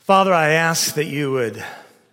Father, I ask that you would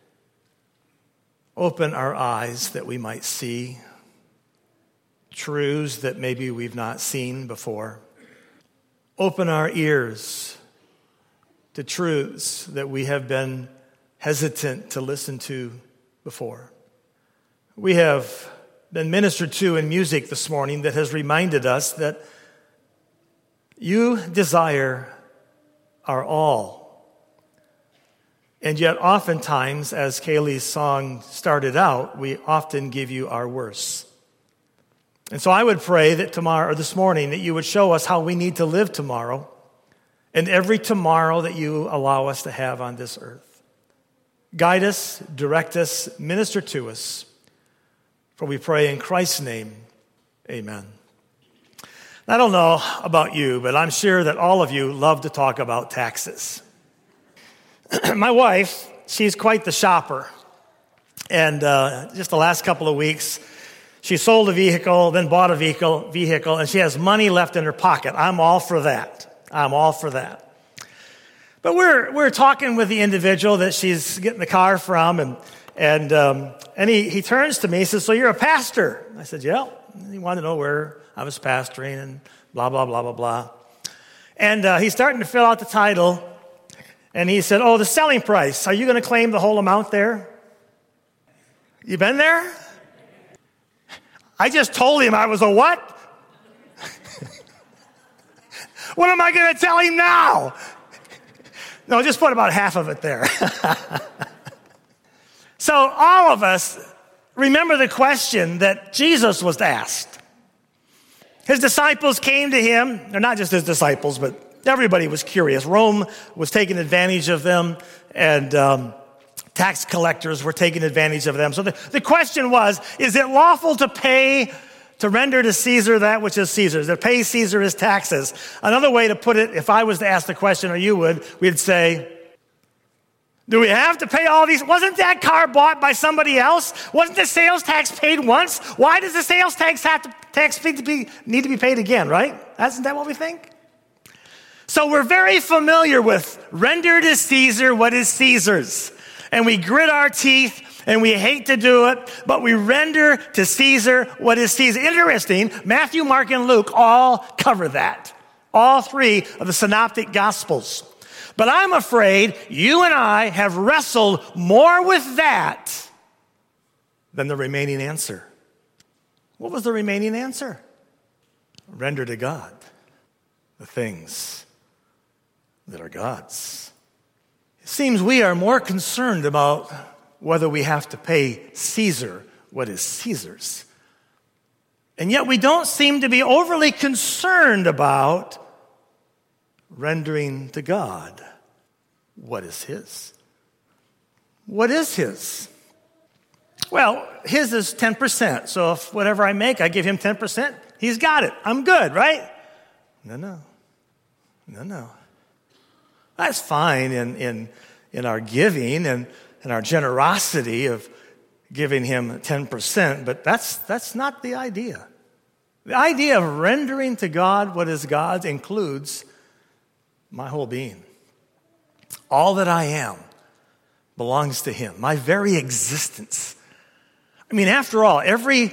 open our eyes that we might see truths that maybe we've not seen before. Open our ears to truths that we have been hesitant to listen to before. We have been ministered to in music this morning that has reminded us that you desire our all. And yet oftentimes, as Kaylee's song started out, we often give you our worst. And so I would pray that tomorrow or this morning that you would show us how we need to live tomorrow and every tomorrow that you allow us to have on this earth. Guide us, direct us, minister to us. For we pray in Christ's name, amen. I don't know about you, but I'm sure that all of you love to talk about taxes. My wife, she's quite the shopper. And just the last couple of weeks, she sold a vehicle, then bought a vehicle, and she has money left in her pocket. I'm all for that. But we're talking with the individual that she's getting the car from, and he turns to me, he says, "So you're a pastor?" I said, "Yeah." He wanted to know where I was pastoring and blah, blah, blah, blah, blah. And he's starting to fill out the title, and he said, "Oh, the selling price. Are you going to claim the whole amount there?" You been there? I just told him I was a what? What am I going to tell him now? No, just put about half of it there. So all of us remember the question that Jesus was asked. His disciples came to him, or not just his disciples, but everybody was curious. Rome was taking advantage of them, and tax collectors were taking advantage of them. So the question was, is it lawful to render to Caesar that which is Caesar's, to pay Caesar his taxes? Another way to put it, if I was to ask the question, or you would, we'd say, do we have to pay all these? Wasn't that car bought by somebody else? Wasn't the sales tax paid once? Why does the sales tax need to be paid again, right? Isn't that what we think? So we're very familiar with render to Caesar what is Caesar's. And we grit our teeth and we hate to do it, but we render to Caesar what is Caesar. Interesting, Matthew, Mark, and Luke all cover that. All three of the synoptic gospels. But I'm afraid you and I have wrestled more with that than the remaining answer. What was the remaining answer? Render to God the things that are God's. It seems we are more concerned about whether we have to pay Caesar what is Caesar's. And yet we don't seem to be overly concerned about rendering to God what is his. What is his? Well, his is 10%. So if whatever I make, I give him 10%, he's got it. I'm good, right? No. That's fine in our giving and our generosity of giving him 10%, but that's not the idea. The idea of rendering to God what is God's includes my whole being. All that I am belongs to him. My very existence. I mean, after all, every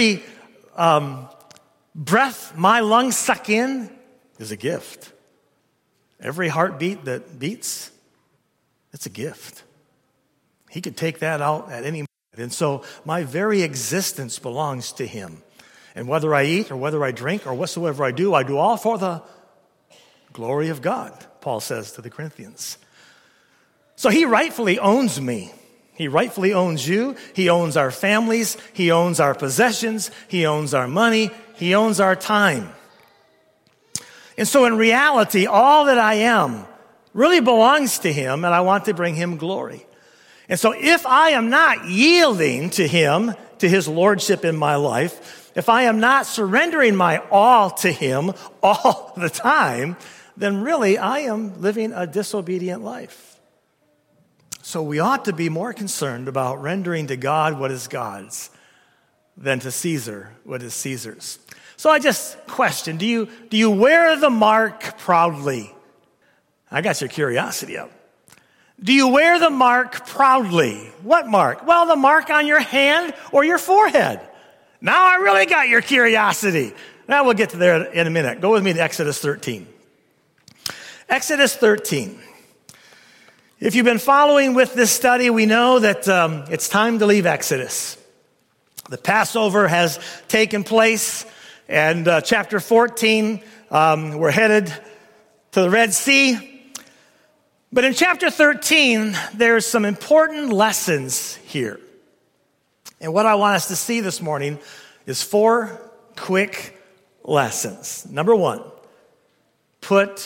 breath my lungs suck in is a gift. Every heartbeat that beats, it's a gift. He could take that out at any moment. And so my very existence belongs to him. And whether I eat or whether I drink or whatsoever I do all for the glory of God, Paul says to the Corinthians. So he rightfully owns me. He rightfully owns you. He owns our families. He owns our possessions. He owns our money. He owns our time. And so in reality, all that I am really belongs to him, and I want to bring him glory. And so if I am not yielding to him, to his lordship in my life, if I am not surrendering my all to him all the time, then really I am living a disobedient life. So we ought to be more concerned about rendering to God what is God's than to Caesar what is Caesar's. So I just question, do you wear the mark proudly? I got your curiosity up. Do you wear the mark proudly? What mark? Well, the mark on your hand or your forehead. Now I really got your curiosity. Now we'll get to there in a minute. Go with me to Exodus 13. Exodus 13. If you've been following with this study, we know that it's time to leave Exodus. The Passover has taken place, and chapter 14, we're headed to the Red Sea. But in chapter 13, there's some important lessons here. And what I want us to see this morning is 4 quick lessons. Number 1, put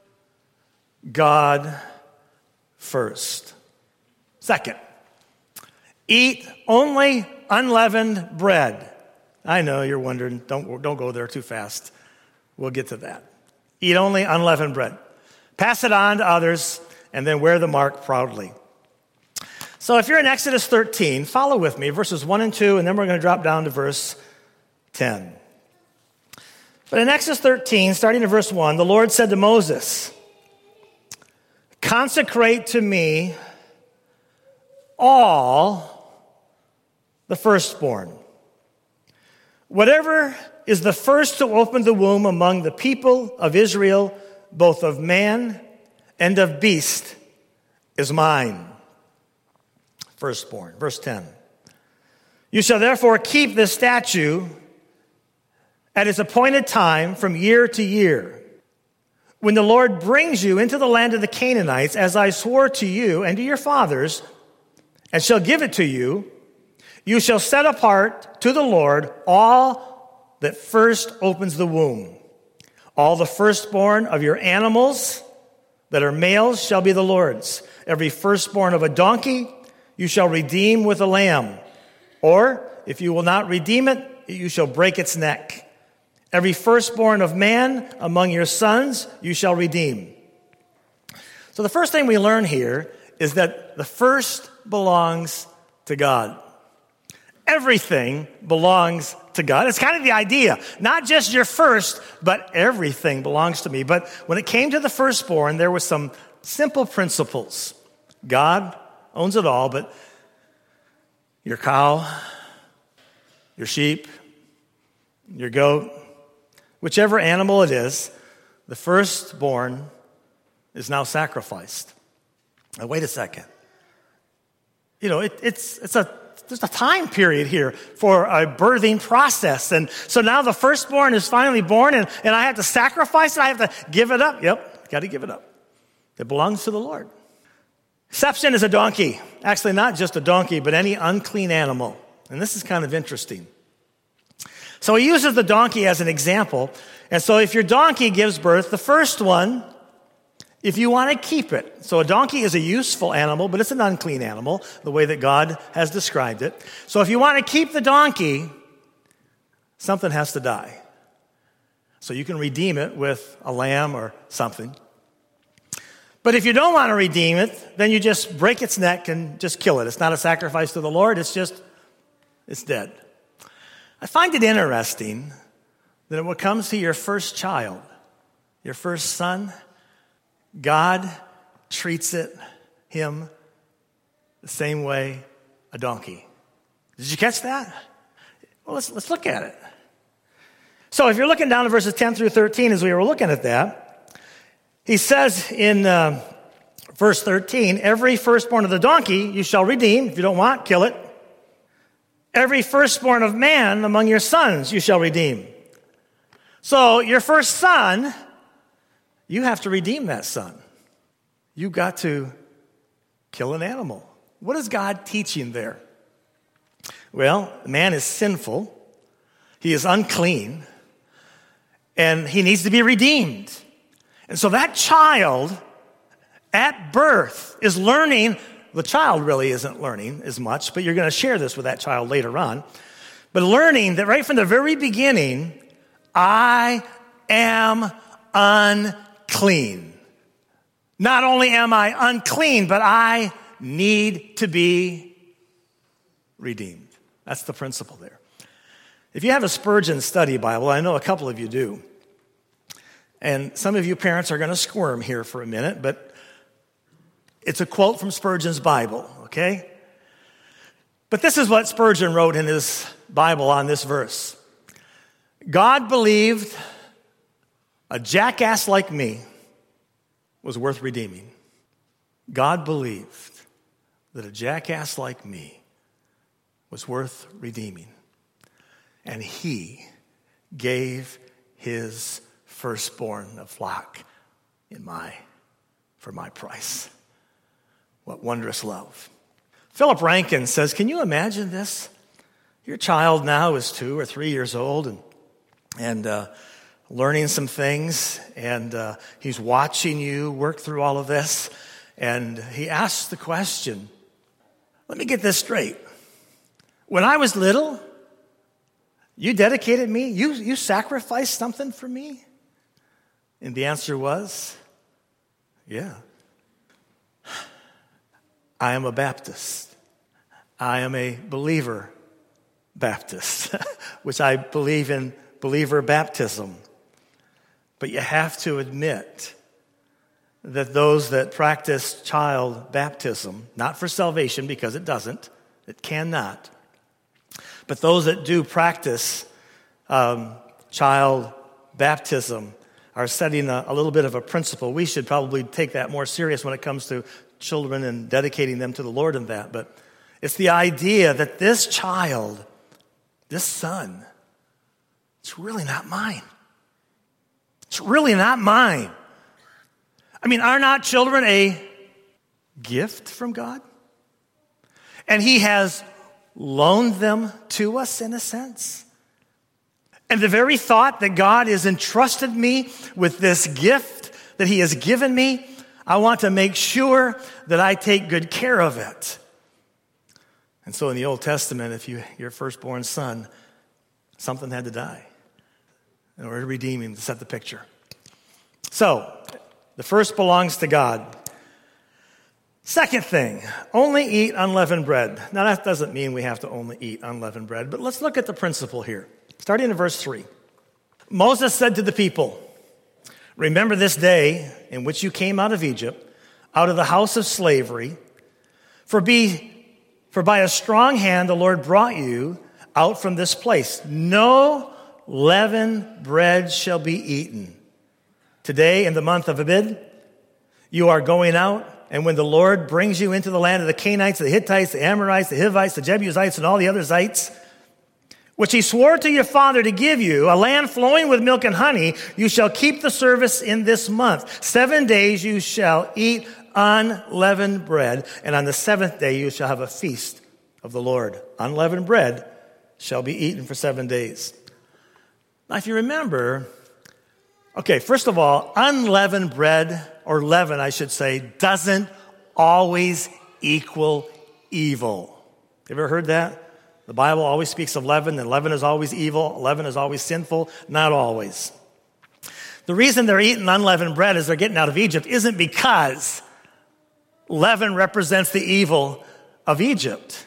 God first. Second, eat only unleavened bread. I know you're wondering, don't go there too fast. We'll get to that. Eat only unleavened bread. Pass it on to others, and then wear the mark proudly. So if you're in Exodus 13, follow with me, verses 1 and 2, and then we're going to drop down to verse 10. But in Exodus 13, starting in verse 1, the Lord said to Moses, consecrate to me all the firstborn. Whatever is the first to open the womb among the people of Israel, both of man and of beast, is mine. Firstborn. Verse 10. You shall therefore keep this statute at its appointed time from year to year. When the Lord brings you into the land of the Canaanites, as I swore to you and to your fathers, and shall give it to you, you shall set apart to the Lord all that first opens the womb. All the firstborn of your animals that are males shall be the Lord's. Every firstborn of a donkey you shall redeem with a lamb. Or, if you will not redeem it, you shall break its neck. Every firstborn of man among your sons you shall redeem. So the first thing we learn here is that the first belongs to God. Everything belongs to God. It's kind of the idea. Not just your first, but everything belongs to me. But when it came to the firstborn, there were some simple principles. God owns it all, but your cow, your sheep, your goat, whichever animal it is, the firstborn is now sacrificed. Now, wait a second. You know, there's a time period here for a birthing process. And so now the firstborn is finally born, and I have to sacrifice it. I have to give it up. Yep, got to give it up. It belongs to the Lord. Exception is a donkey. Actually, not just a donkey, but any unclean animal. And this is kind of interesting. So he uses the donkey as an example. And so if your donkey gives birth, the first one, if you want to keep it. So a donkey is a useful animal, but it's an unclean animal, the way that God has described it. So if you want to keep the donkey, something has to die. So you can redeem it with a lamb or something. But if you don't want to redeem it, then you just break its neck and just kill it. It's not a sacrifice to the Lord. It's dead. I find it interesting that when it comes to your first child, your first son, God treats him the same way a donkey. Did you catch that? Well, let's look at it. So if you're looking down to verses 10 through 13 as we were looking at that, he says in verse 13, every firstborn of the donkey you shall redeem. If you don't want, kill it. Every firstborn of man among your sons you shall redeem. So your first son, you have to redeem that son. You got to kill an animal. What is God teaching there? Well, man is sinful. He is unclean. And he needs to be redeemed. And so that child at birth is learning. The child really isn't learning as much, but you're going to share this with that child later on. But learning that right from the very beginning, I am unclean. Not only am I unclean, but I need to be redeemed. That's the principle there. If you have a Spurgeon study Bible, I know a couple of you do. And some of you parents are going to squirm here for a minute, but It's a quote from Spurgeon's Bible, okay? But this is what Spurgeon wrote in his Bible on this verse. God believed a jackass like me was worth redeeming. God believed that a jackass like me was worth redeeming. And he gave his firstborn of flock for my price. What wondrous love. Philip Rankin says, can you imagine this? Your child now is 2 or 3 years old and learning some things, and he's watching you work through all of this, and he asks the question, let me get this straight. When I was little, you dedicated me? You sacrificed something for me? And the answer was, yeah. I am a Baptist. I am a believer Baptist, which I believe in believer baptism. But you have to admit that those that practice child baptism, not for salvation because it cannot, but those that do practice child baptism are setting a little bit of a principle. We should probably take that more serious when it comes to children and dedicating them to the Lord in that. But it's the idea that this child, this son, it's really not mine. It's really not mine. I mean, are not children a gift from God? And he has loaned them to us in a sense. And the very thought that God has entrusted me with this gift that he has given me, I want to make sure that I take good care of it. And so in the Old Testament, if your firstborn son, something had to die in order to redeem him, to set the picture. So, the first belongs to God. Second thing, only eat unleavened bread. Now that doesn't mean we have to only eat unleavened bread, but let's look at the principle here. Starting in verse 3. Moses said to the people, remember this day in which you came out of Egypt, out of the house of slavery, for by a strong hand the Lord brought you out from this place. No leavened bread shall be eaten. Today, in the month of Abib, you are going out, and when the Lord brings you into the land of the Canaanites, the Hittites, the Amorites, the Hivites, the Jebusites, and all the other Zites, which he swore to your father to give you, a land flowing with milk and honey, you shall keep the service in this month. 7 days you shall eat unleavened bread, and on the 7th day you shall have a feast of the Lord. Unleavened bread shall be eaten for 7 days. Now, if you remember, okay, first of all, unleavened bread, or leaven, I should say, doesn't always equal evil. You ever heard that? The Bible always speaks of leaven, and leaven is always evil. Leaven is always sinful. Not always. The reason they're eating unleavened bread as they're getting out of Egypt isn't because leaven represents the evil of Egypt.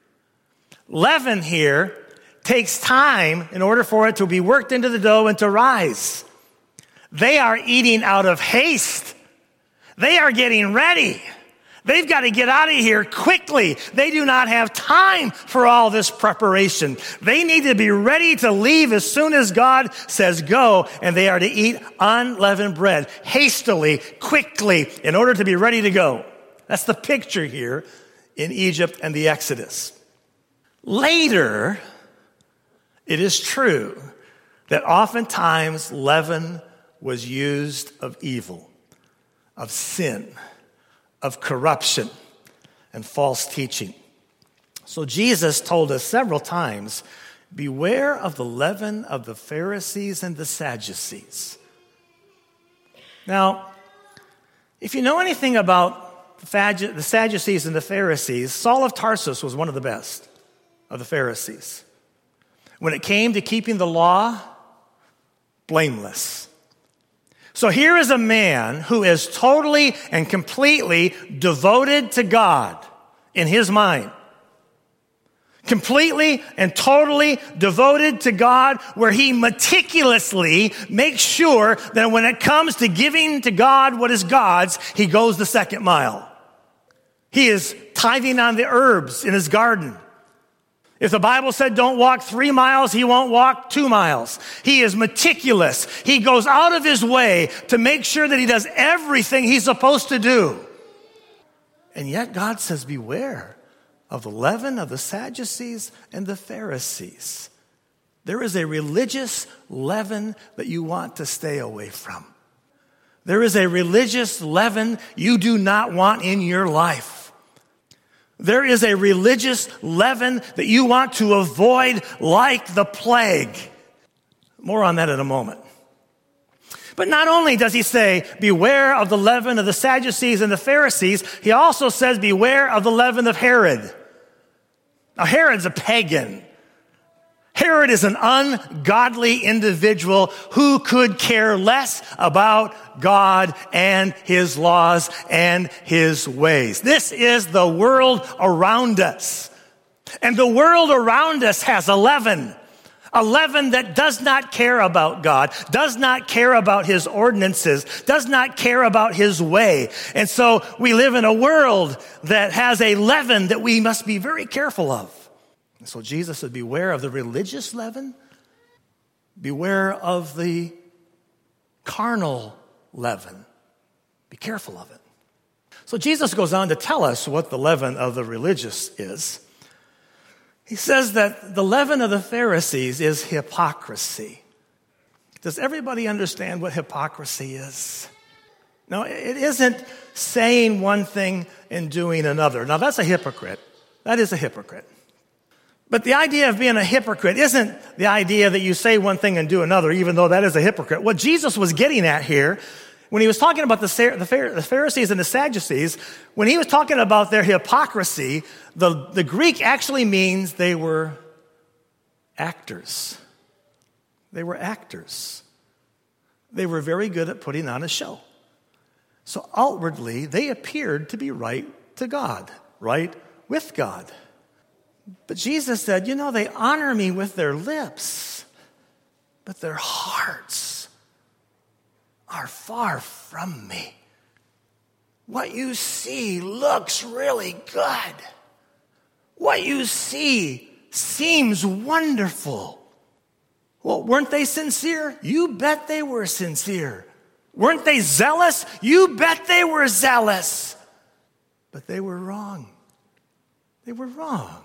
Leaven here takes time in order for it to be worked into the dough and to rise. They are eating out of haste. They are getting ready. They've got to get out of here quickly. They do not have time for all this preparation. They need to be ready to leave as soon as God says go, and they are to eat unleavened bread hastily, quickly, in order to be ready to go. That's the picture here in Egypt and the Exodus. Later, it is true that oftentimes leaven was used of evil, of sin, of corruption, and false teaching. So Jesus told us several times, beware of the leaven of the Pharisees and the Sadducees. Now, if you know anything about the Sadducees and the Pharisees, Saul of Tarsus was one of the best of the Pharisees. When it came to keeping the law, blameless. So here is a man who is totally and completely devoted to God in his mind. Completely and totally devoted to God, where he meticulously makes sure that when it comes to giving to God what is God's, he goes the second mile. He is tithing on the herbs in his garden. If the Bible said don't walk 3 miles, he won't walk 2 miles. He is meticulous. He goes out of his way to make sure that he does everything he's supposed to do. And yet God says, beware of the leaven of the Sadducees and the Pharisees. There is a religious leaven that you want to stay away from. There is a religious leaven you do not want in your life. There is a religious leaven that you want to avoid like the plague. More on that in a moment. But not only does he say, beware of the leaven of the Sadducees and the Pharisees, he also says, beware of the leaven of Herod. Now, Herod's a pagan. Herod is an ungodly individual who could care less about God and his laws and his ways. This is the world around us. And the world around us has a leaven that does not care about God, does not care about his ordinances, does not care about his way. And so we live in a world that has a leaven that we must be very careful of. And so Jesus said, beware of the religious leaven, beware of the carnal leaven. Be careful of it. So Jesus goes on to tell us what the leaven of the religious is. He says that the leaven of the Pharisees is hypocrisy. Does everybody understand what hypocrisy is? No, it isn't saying one thing and doing another. Now, that's a hypocrite. That is a hypocrite. But the idea of being a hypocrite isn't the idea that you say one thing and do another, even though that is a hypocrite. What Jesus was getting at here, when he was talking about the Pharisees and the Sadducees, when he was talking about their hypocrisy, the Greek actually means they were actors. They were actors. They were very good at putting on a show. So outwardly, they appeared to be right to God, right with God. But Jesus said, they honor me with their lips, but their hearts are far from me. What you see looks really good. What you see seems wonderful. Well, weren't they sincere? You bet they were sincere. Weren't they zealous? You bet they were zealous. But they were wrong. They were wrong.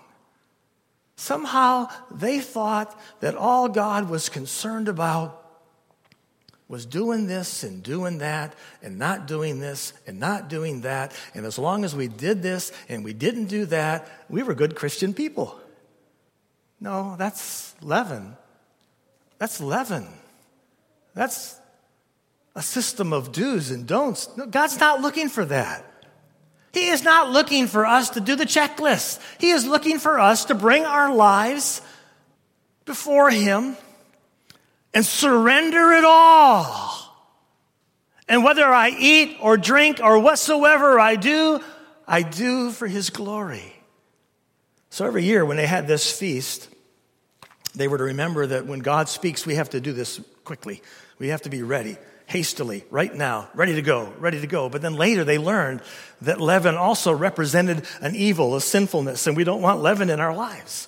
Somehow they thought that all God was concerned about was doing this and doing that and not doing this and not doing that. And as long as we did this and we didn't do that, we were good Christian people. No, that's leaven. That's leaven. That's a system of do's and don'ts. No, God's not looking for that. He is not looking for us to do the checklist. He is looking for us to bring our lives before him and surrender it all. And whether I eat or drink or whatsoever I do for his glory. So every year when they had this feast, they were to remember that when God speaks, we have to do this quickly. We have to be ready. Hastily, right now, ready to go. But then later they learned that leaven also represented an evil, a sinfulness, and we don't want leaven in our lives.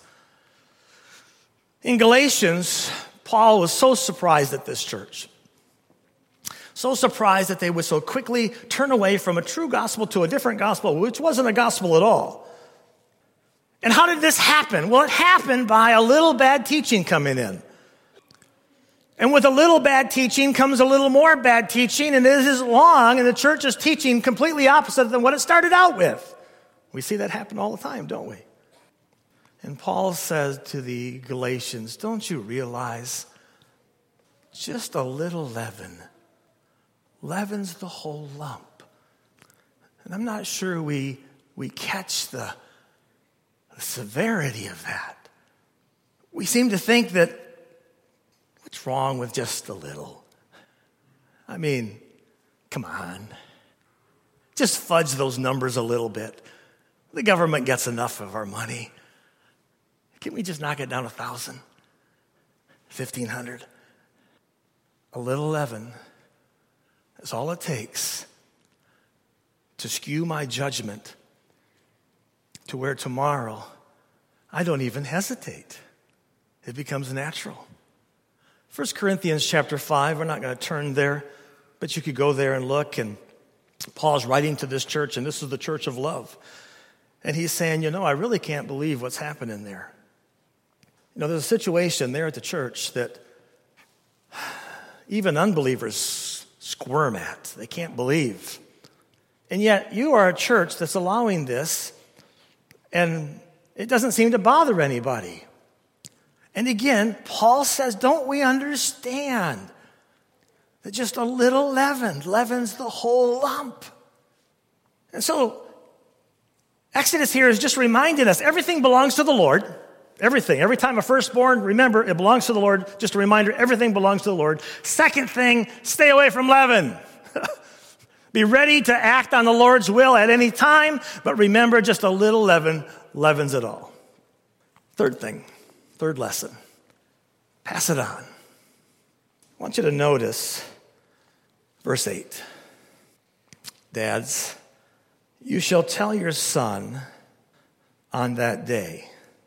In Galatians, Paul was so surprised at this church. So surprised that they would so quickly turn away from a true gospel to a different gospel, which wasn't a gospel at all. And how did this happen? Well, it happened by a little bad teaching coming in. And with a little bad teaching comes a little more bad teaching, and it is long, and the church is teaching completely opposite than what it started out with. We see that happen all the time, don't we? And Paul says to the Galatians, don't you realize just a little leaven leavens the whole lump? And I'm not sure we catch the severity of that. We seem to think that what's wrong with just a little? I mean, come on. Just fudge those numbers a little bit. The government gets enough of our money. Can't we just knock it down 1,000? 1,500? A little leaven is all it takes to skew my judgment to where tomorrow I don't even hesitate. It becomes natural. 1 Corinthians chapter 5, we're not going to turn there, but you could go there and look, and Paul's writing to this church, and this is the church of love. And he's saying, I really can't believe what's happening there. There's a situation there at the church that even unbelievers squirm at. They can't believe. And yet you are a church that's allowing this, and it doesn't seem to bother anybody. And again, Paul says, don't we understand that just a little leaven leavens the whole lump? And so Exodus here is just reminding us everything belongs to the Lord. Everything. Every time a firstborn, remember, it belongs to the Lord. Just a reminder, everything belongs to the Lord. Second thing, stay away from leaven. Be ready to act on the Lord's will at any time, but remember, just a little leaven leavens it all. Third lesson, pass it on. I want you to notice verse 8. Dads, you shall tell your son on that day,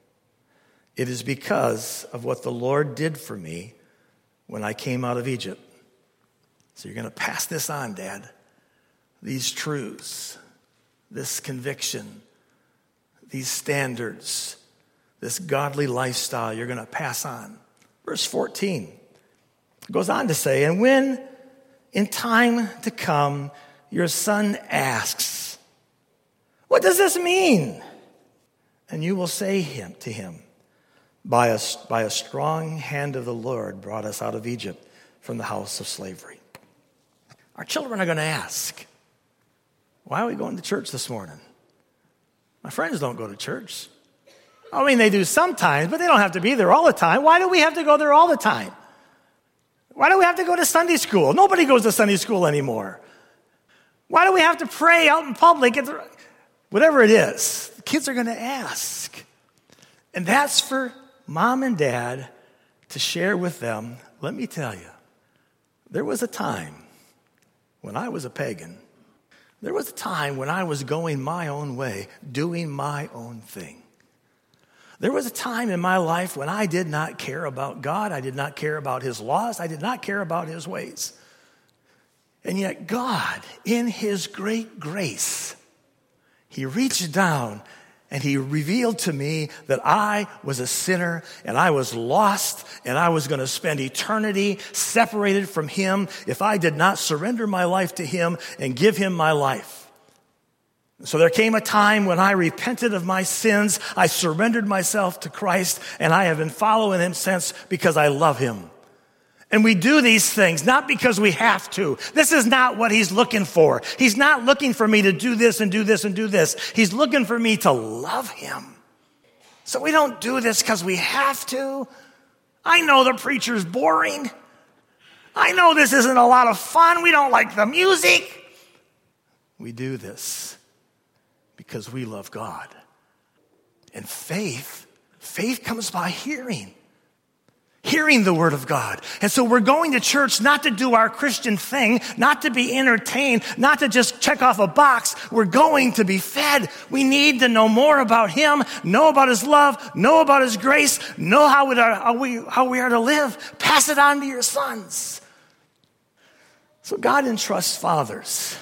it is because of what the Lord did for me when I came out of Egypt. So you're going to pass this on, Dad. These truths, this conviction, these standards, this godly lifestyle you're going to pass on. Verse 14 goes on to say, and when in time to come your son asks, what does this mean? And you will say to him, by a strong hand of the Lord brought us out of Egypt from the house of slavery. Our children are going to ask, why are we going to church this morning? My friends don't go to church. They do sometimes, but they don't have to be there all the time. Why do we have to go there all the time? Why do we have to go to Sunday school? Nobody goes to Sunday school anymore. Why do we have to pray out in public? Whatever it is, the kids are going to ask. And that's for Mom and Dad to share with them. Let me tell you, there was a time when I was a pagan. There was a time when I was going my own way, doing my own thing. There was a time in my life when I did not care about God. I did not care about his laws. I did not care about his ways. And yet God, in his great grace, he reached down and he revealed to me that I was a sinner and I was lost and I was going to spend eternity separated from him if I did not surrender my life to him and give him my life. So there came a time when I repented of my sins. I surrendered myself to Christ, and I have been following him since because I love him. And we do these things not because we have to. This is not what he's looking for. He's not looking for me to do this and do this and do this. He's looking for me to love him. So we don't do this because we have to. I know the preacher's boring. I know this isn't a lot of fun. We don't like the music. We do this because we love God. And faith comes by hearing the word of God. And so we're going to church not to do our Christian thing, not to be entertained, not to just check off a box. We're going to be fed. We need to know more about him, know about his love, know about his grace, know how we are to live. Pass it on to your sons. So God entrusts fathers.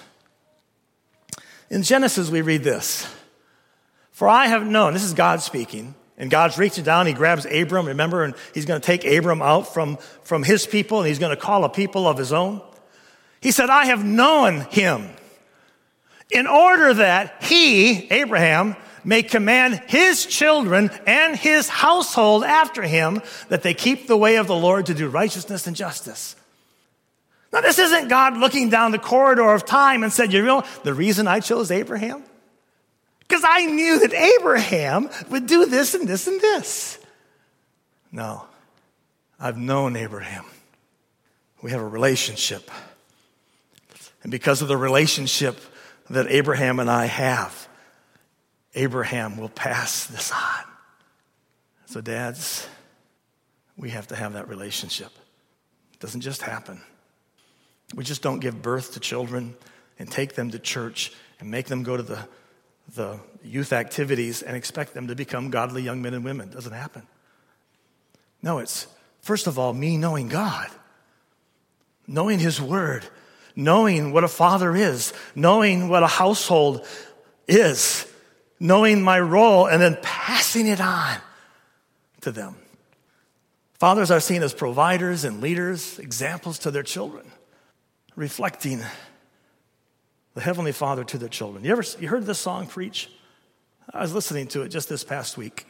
In Genesis, we read this. For I have known, this is God speaking, and God's reaching down, he grabs Abram, remember, and he's going to take Abram out from his people, and he's going to call a people of his own. He said, I have known him in order that he, Abraham, may command his children and his household after him, that they keep the way of the Lord to do righteousness and justice. Now, this isn't God looking down the corridor of time and said, you know, the reason I chose Abraham? Because I knew that Abraham would do this and this and this. No, I've known Abraham. We have a relationship. And because of the relationship that Abraham and I have, Abraham will pass this on. So dads, we have to have that relationship. It doesn't just happen. We just don't give birth to children and take them to church and make them go to the the youth activities and expect them to become godly young men and women. It doesn't happen. No, it's first of all me knowing God, knowing his word, knowing what a father is, knowing what a household is, knowing my role, and then passing it on to them. Fathers are seen as providers and leaders, examples to their children, reflecting the Heavenly Father to their children. You heard this song, Preach? I was listening to it just this past week.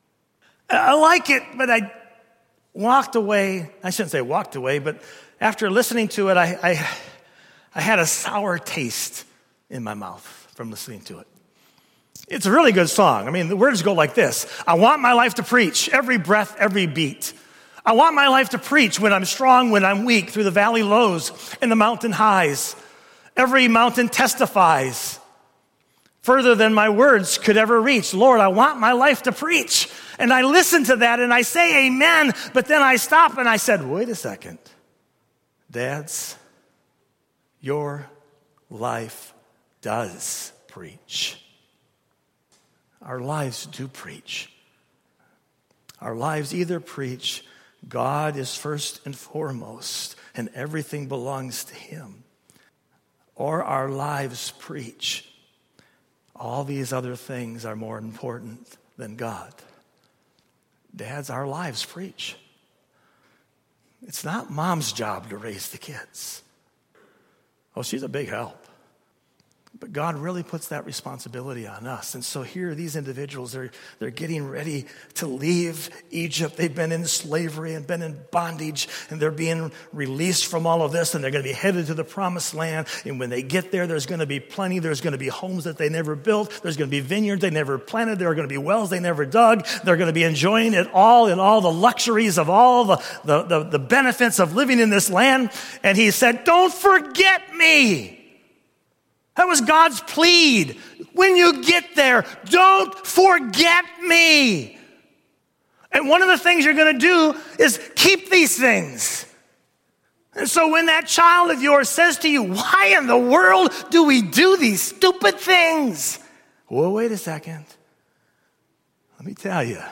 I like it, but I walked away. I shouldn't say walked away, but after listening to it, I had a sour taste in my mouth from listening to it. It's a really good song. I mean, the words go like this. I want my life to preach, every breath, every beat. I want my life to preach when I'm strong, when I'm weak, through the valley lows and the mountain highs. Every mountain testifies further than my words could ever reach. Lord, I want my life to preach. And I listen to that and I say amen, but then I stop and I said, wait a second. Dads, your life does preach. Our lives do preach. Our lives either preach, God is first and foremost, and everything belongs to him, or our lives preach, all these other things are more important than God. Dads, our lives preach. It's not mom's job to raise the kids. Oh, she's a big help. But God really puts that responsibility on us. And so here, these individuals, they're getting ready to leave Egypt. They've been in slavery and been in bondage, and they're being released from all of this, and they're going to be headed to the promised land. And when they get there, there's going to be plenty. There's going to be homes that they never built. There's going to be vineyards they never planted. There are going to be wells they never dug. They're going to be enjoying it all and all the luxuries of all the benefits of living in this land. And he said, don't forget me. That was God's plead. When you get there, don't forget me. And one of the things you're going to do is keep these things. And so when that child of yours says to you, why in the world do we do these stupid things? Well, wait a second. Let me tell you.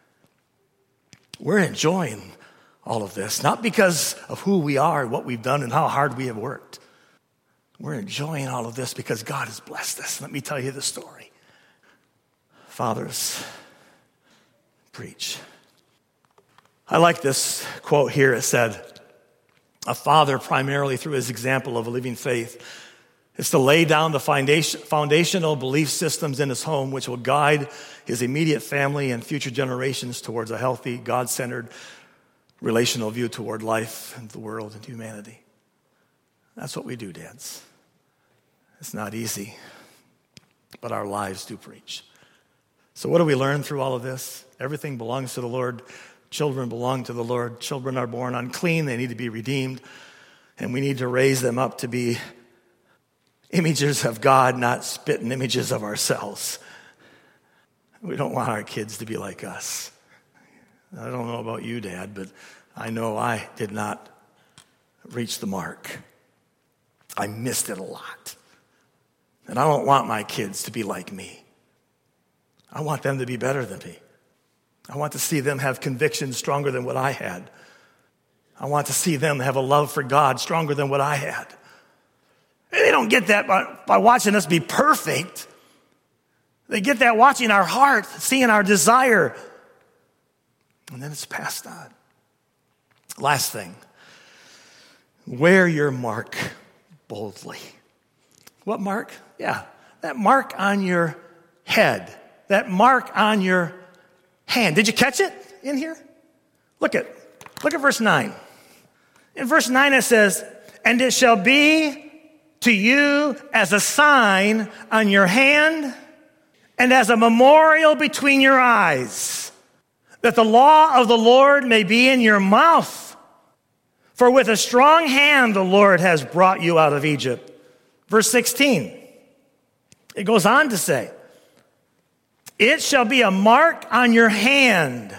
We're enjoying all of this, not because of who we are, what we've done, and how hard we have worked. We're enjoying all of this because God has blessed us. Let me tell you the story. Fathers, preach. I like this quote here. It said, a father, primarily through his example of a living faith, is to lay down the foundational belief systems in his home, which will guide his immediate family and future generations towards a healthy, God-centered, relational view toward life and the world and humanity. That's what we do, dads. It's not easy, but our lives do preach. So what do we learn through all of this? Everything belongs to the Lord. Children belong to the Lord. Children are born unclean. They need to be redeemed. And we need to raise them up to be images of God, not spitting images of ourselves. We don't want our kids to be like us. I don't know about you, Dad, but I know I did not reach the mark. I missed it a lot. And I don't want my kids to be like me. I want them to be better than me. I want to see them have convictions stronger than what I had. I want to see them have a love for God stronger than what I had. And they don't get that by watching us be perfect. They get that watching our heart, seeing our desire. And then it's passed on. Last thing. Wear your mark boldly. What mark? Yeah, that mark on your head. That mark on your hand. Did you catch it in here? Look at verse 9. In verse 9 it says, and it shall be to you as a sign on your hand and as a memorial between your eyes, that the law of the Lord may be in your mouth. For with a strong hand the Lord has brought you out of Egypt. Verse 16, it goes on to say, it shall be a mark on your hand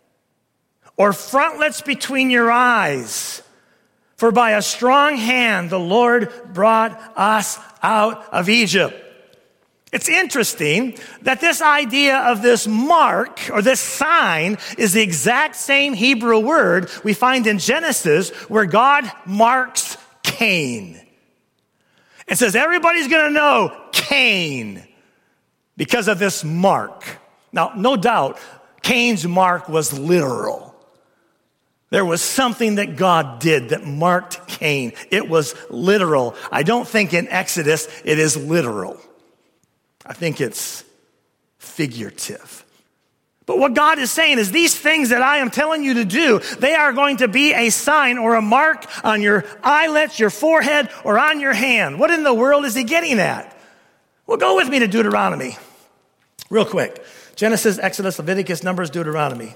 or frontlets between your eyes. For by a strong hand the Lord brought us out of Egypt. It's interesting that this idea of this mark or this sign is the exact same Hebrew word we find in Genesis where God marks Cain. It says everybody's going to know Cain because of this mark. Now, no doubt, Cain's mark was literal. There was something that God did that marked Cain. It was literal. I don't think in Exodus it is literal. I think it's figurative. But what God is saying is these things that I am telling you to do, they are going to be a sign or a mark on your eyelids, your forehead, or on your hand. What in the world is he getting at? Well, go with me to Deuteronomy. Real quick. Genesis, Exodus, Leviticus, Numbers, Deuteronomy.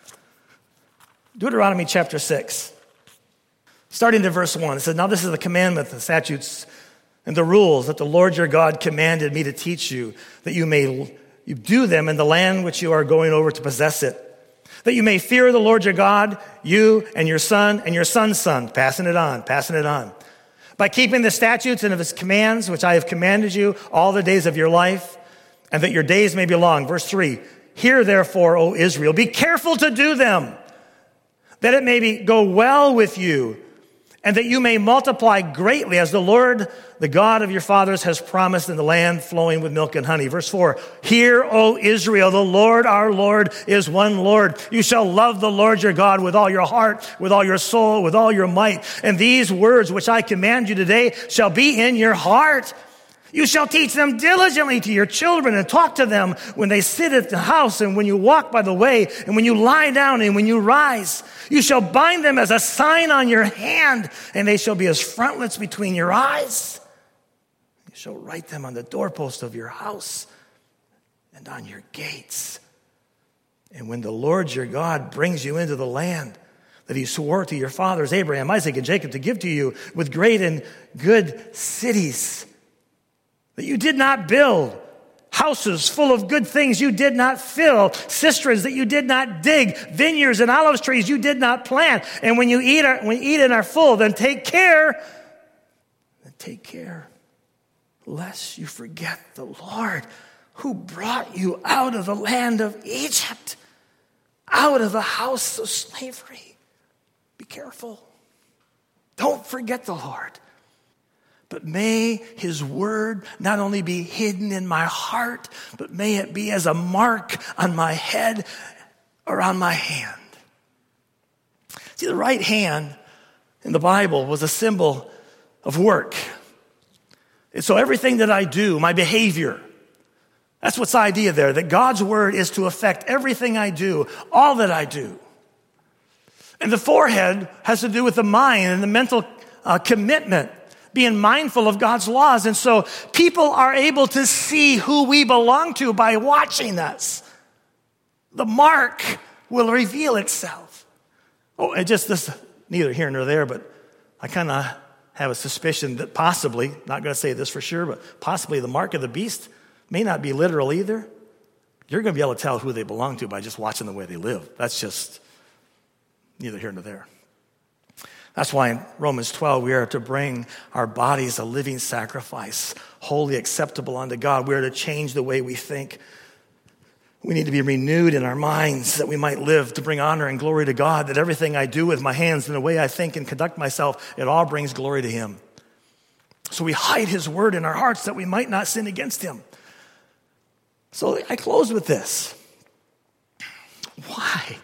Deuteronomy chapter 6. Starting to verse 1. It says, now this is the commandment, the statutes, and the rules that the Lord your God commanded me to teach you, that you may do them in the land which you are going over to possess it. That you may fear the Lord your God, you and your son and your son's son, passing it on. By keeping the statutes and of his commands, which I have commanded you all the days of your life, and that your days may be long. Verse 3, hear therefore, O Israel, be careful to do them, that it may go well with you, and that you may multiply greatly as the Lord, the God of your fathers, has promised in the land flowing with milk and honey. Verse 4, hear, O Israel, the Lord our Lord is one Lord. You shall love the Lord your God with all your heart, with all your soul, with all your might. And these words which I command you today shall be in your heart. You shall teach them diligently to your children and talk to them when they sit at the house and when you walk by the way and when you lie down and when you rise. You shall bind them as a sign on your hand and they shall be as frontlets between your eyes. You shall write them on the doorpost of your house and on your gates. And when the Lord your God brings you into the land that he swore to your fathers, Abraham, Isaac, and Jacob, to give to you with great and good cities that you did not build, houses full of good things you did not fill, cisterns that you did not dig, vineyards and olive trees you did not plant. And when you eat and are full, then take care lest you forget the Lord who brought you out of the land of Egypt, out of the house of slavery. Be careful. Don't forget the Lord. But may his word not only be hidden in my heart, but may it be as a mark on my head or on my hand. See, the right hand in the Bible was a symbol of work. And so everything that I do, my behavior, that's what's the idea there, that God's word is to affect everything I do, all that I do. And the forehead has to do with the mind and the mental commitment, being mindful of God's laws. And so people are able to see who we belong to by watching us. The mark will reveal itself. Oh, it just this neither here nor there, but I kind of have a suspicion that possibly, not going to say this for sure, but possibly the mark of the beast may not be literal either. You're going to be able to tell who they belong to by just watching the way they live. That's just neither here nor there. That's why in Romans 12, we are to bring our bodies a living sacrifice, wholly acceptable unto God. We are to change the way we think. We need to be renewed in our minds that we might live to bring honor and glory to God, that everything I do with my hands and the way I think and conduct myself, it all brings glory to him. So we hide his word in our hearts that we might not sin against him. So I close with this. Why?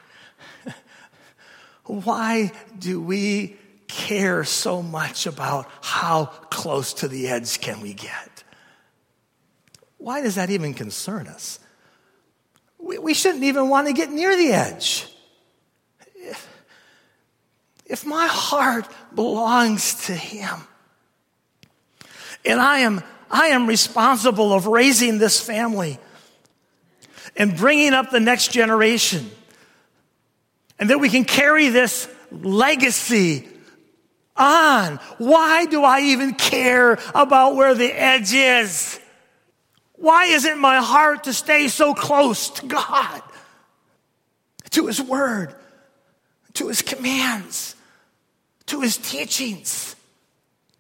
Why do we care so much about how close to the edge can we get? Why does that even concern us? We shouldn't even want to get near the edge. If my heart belongs to him, and I am responsible of raising this family and bringing up the next generation, and that we can carry this legacy on. Why do I even care about where the edge is? Why isn't my heart to stay so close to God, to his word, to his commands, to his teachings?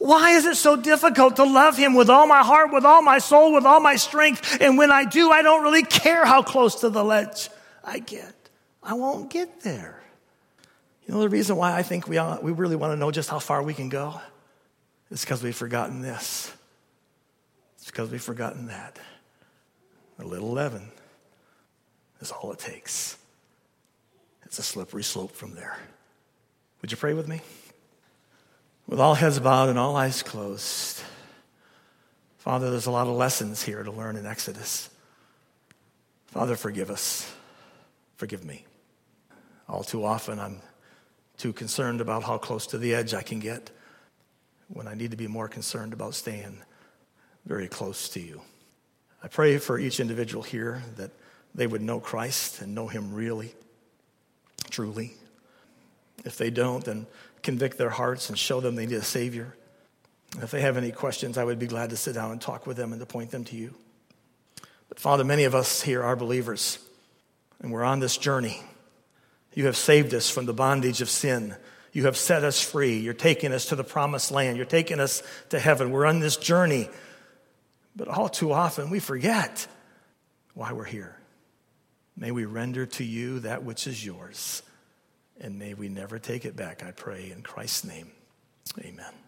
Why is it so difficult to love him with all my heart, with all my soul, with all my strength? And when I do, I don't really care how close to the ledge I get. I won't get there. You know the reason why I think we really want to know just how far we can go? It's because we've forgotten this. It's because we've forgotten that. A little leaven is all it takes. It's a slippery slope from there. Would you pray with me? With all heads bowed and all eyes closed. Father, there's a lot of lessons here to learn in Exodus. Father, forgive us. Forgive me. All too often, I'm too concerned about how close to the edge I can get when I need to be more concerned about staying very close to you. I pray for each individual here that they would know Christ and know him really, truly. If they don't, then convict their hearts and show them they need a Savior. If they have any questions, I would be glad to sit down and talk with them and to point them to you. But Father, many of us here are believers, and we're on this journey. You have saved us from the bondage of sin. You have set us free. You're taking us to the promised land. You're taking us to heaven. We're on this journey. But all too often, we forget why we're here. May we render to you that which is yours. And may we never take it back, I pray, in Christ's name. Amen.